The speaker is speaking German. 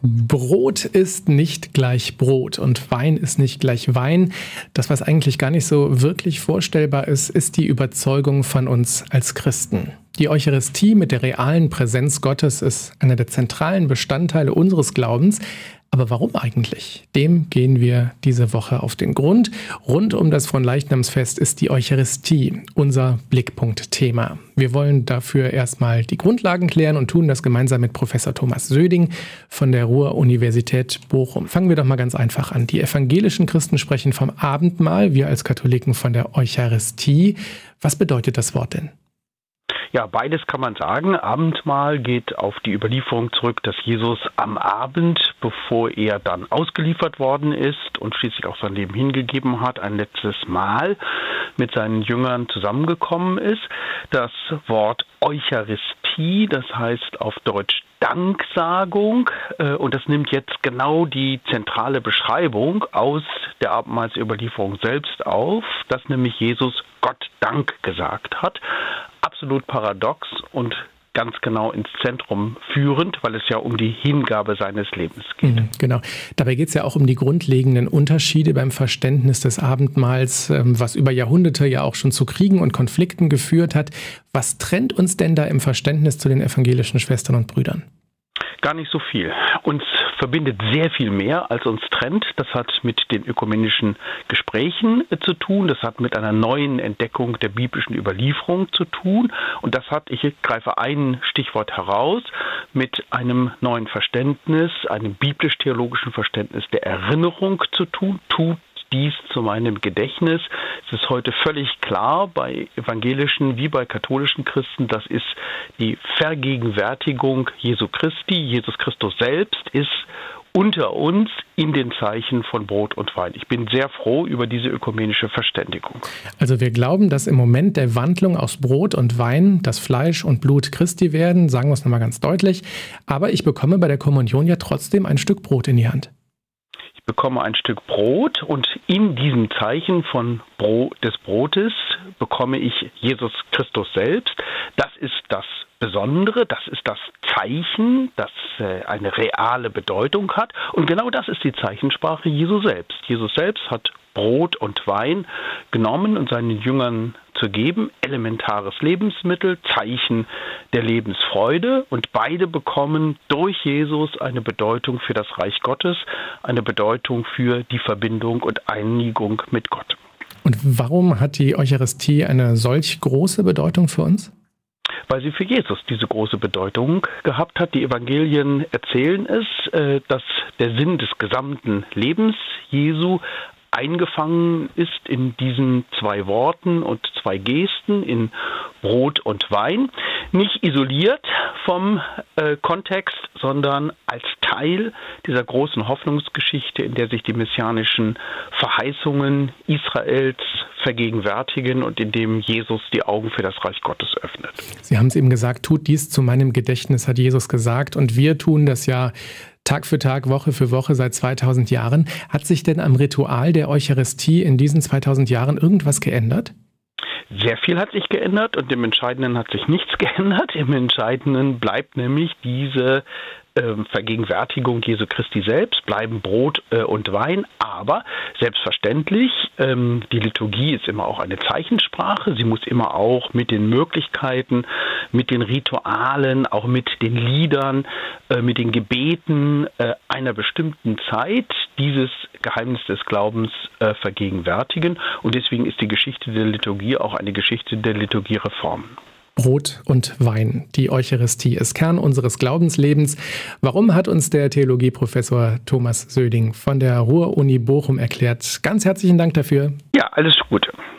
Brot ist nicht gleich Brot und Wein ist nicht gleich Wein. Das, was eigentlich gar nicht so wirklich vorstellbar ist, ist die Überzeugung von uns als Christen. Die Eucharistie mit der realen Präsenz Gottes ist einer der zentralen Bestandteile unseres Glaubens. Aber warum eigentlich? Dem gehen wir diese Woche auf den Grund. Rund um das Fronleichnamsfest ist die Eucharistie unser Blickpunktthema. Wir wollen dafür erstmal die Grundlagen klären und tun das gemeinsam mit Professor Thomas Söding von der Ruhr-Universität Bochum. Fangen wir doch mal ganz einfach an. Die evangelischen Christen sprechen vom Abendmahl, wir als Katholiken von der Eucharistie. Was bedeutet das Wort denn? Ja, beides kann man sagen. Abendmahl geht auf die Überlieferung zurück, dass Jesus am Abend, bevor er dann ausgeliefert worden ist und schließlich auch sein Leben hingegeben hat, ein letztes Mal mit seinen Jüngern zusammengekommen ist. Das Wort Eucharistie, das heißt auf Deutsch Danksagung, und das nimmt jetzt genau die zentrale Beschreibung aus der Abendmahlsüberlieferung selbst auf, dass nämlich Jesus Gott Dank gesagt hat. Absolut paradox und ganz genau ins Zentrum führend, weil es ja um die Hingabe seines Lebens geht. Genau. Dabei geht es ja auch um die grundlegenden Unterschiede beim Verständnis des Abendmahls, was über Jahrhunderte ja auch schon zu Kriegen und Konflikten geführt hat. Was trennt uns denn da im Verständnis zu den evangelischen Schwestern und Brüdern? Gar nicht so viel. Uns verbindet sehr viel mehr, als uns trennt. Das hat mit den ökumenischen Gesprächen zu tun. Das hat mit einer neuen Entdeckung der biblischen Überlieferung zu tun. Und das hat, ich greife ein Stichwort heraus, mit einem neuen Verständnis, einem biblisch-theologischen Verständnis der Erinnerung zu tun. Tut dies zu meinem Gedächtnis. Es ist heute völlig klar bei evangelischen wie bei katholischen Christen, das ist die Vergegenwärtigung Jesu Christi. Jesus Christus selbst ist unter uns in den Zeichen von Brot und Wein. Ich bin sehr froh über diese ökumenische Verständigung. Also wir glauben, dass im Moment der Wandlung aus Brot und Wein das Fleisch und Blut Christi werden, sagen wir es nochmal ganz deutlich. Aber ich bekomme bei der Kommunion ja trotzdem ein Stück Brot in die Hand. Ich bekomme ein Stück Brot und in diesem Zeichen des Brotes bekomme ich Jesus Christus selbst. Das ist das Besondere, das ist das Zeichen, das eine reale Bedeutung hat. Und genau das ist die Zeichensprache Jesu selbst. Jesus selbst hat Brot und Wein genommen und seinen Jüngern zu geben, elementares Lebensmittel, Zeichen der Lebensfreude, und beide bekommen durch Jesus eine Bedeutung für das Reich Gottes, eine Bedeutung für die Verbindung und Einigung mit Gott. Und warum hat die Eucharistie eine solch große Bedeutung für uns? Weil sie für Jesus diese große Bedeutung gehabt hat. Die Evangelien erzählen es, dass der Sinn des gesamten Lebens Jesu eingefangen ist in diesen zwei Worten und zwei Gesten, in Brot und Wein. Nicht isoliert vom Kontext, sondern als Teil dieser großen Hoffnungsgeschichte, in der sich die messianischen Verheißungen Israels vergegenwärtigen und in dem Jesus die Augen für das Reich Gottes öffnet. Sie haben es eben gesagt, tut dies zu meinem Gedächtnis, hat Jesus gesagt. Und wir tun das ja Tag für Tag, Woche für Woche seit 2000 Jahren. Hat sich denn am Ritual der Eucharistie in diesen 2000 Jahren irgendwas geändert? Sehr viel hat sich geändert und im Entscheidenden hat sich nichts geändert. Im Entscheidenden bleibt nämlich diese Vergegenwärtigung Jesu Christi selbst, bleiben Brot und Wein, aber selbstverständlich, die Liturgie ist immer auch eine Zeichensprache, sie muss immer auch mit den Möglichkeiten, mit den Ritualen, auch mit den Liedern, mit den Gebeten einer bestimmten Zeit dieses Geheimnis des Glaubens vergegenwärtigen, und deswegen ist die Geschichte der Liturgie auch eine Geschichte der Liturgiereformen. Brot und Wein, die Eucharistie ist Kern unseres Glaubenslebens. Warum, hat uns der Theologieprofessor Thomas Söding von der Ruhr-Uni Bochum erklärt. Ganz herzlichen Dank dafür. Ja, alles Gute.